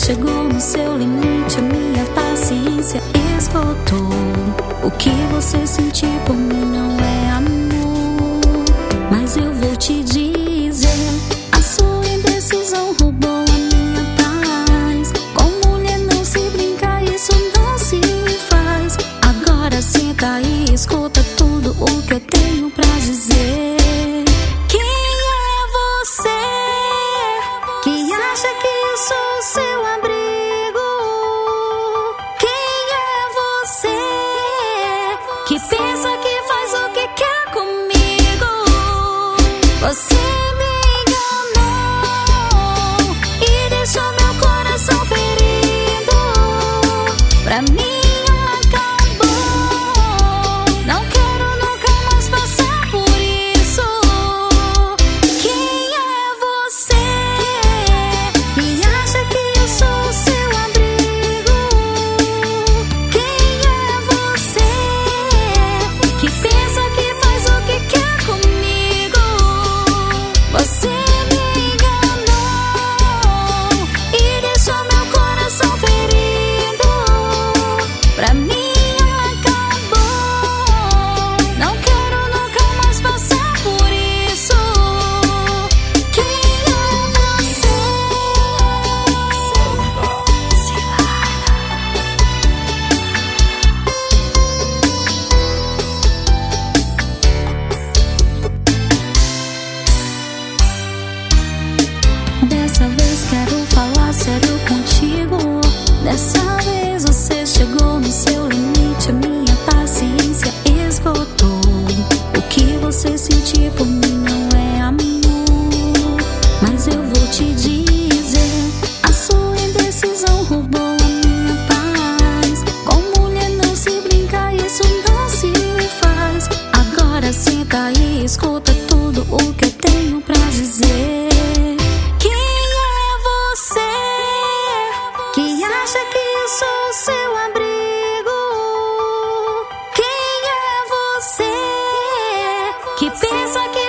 chegou no seu limite, a minha paciência esgotou. O que você sentir por mim não é amor, mas eu vou te dizer, a sua indecisão roubou a minha paz. Com mulher não se brinca, isso não se faz. Agora senta e escuta tudo o que eu tenho pra dizer. Quem é você que acha que eu sou seu abrigo? Quem é você que pensa que faz o que quer comigo? Você me enganou e deixou meu coração ferido. Pra mim acabou, não quero nunca mais passar por isso. Quem é você que acha que eu sou seu abrigo? Quem é você que pensa que faz o que quer comigo? Você me enganou e deixou meu coração ferido. Pra mim acabou, não quero nunca mais passar por isso. Quem é você? Dessa vez quero falar sério contigo. Dessa vez você chegou no seu limite, a minha paciência esgotou. O que você sentir por mim não é amor, mas eu vou te dizer, a sua indecisão roubou a minha paz. Com mulher não se brinca, isso não se faz. Agora senta e escuta tudo o que eu tenho pra dizer. Quem é você que acha que eu sou seu abrigo? Quem é você que pensa que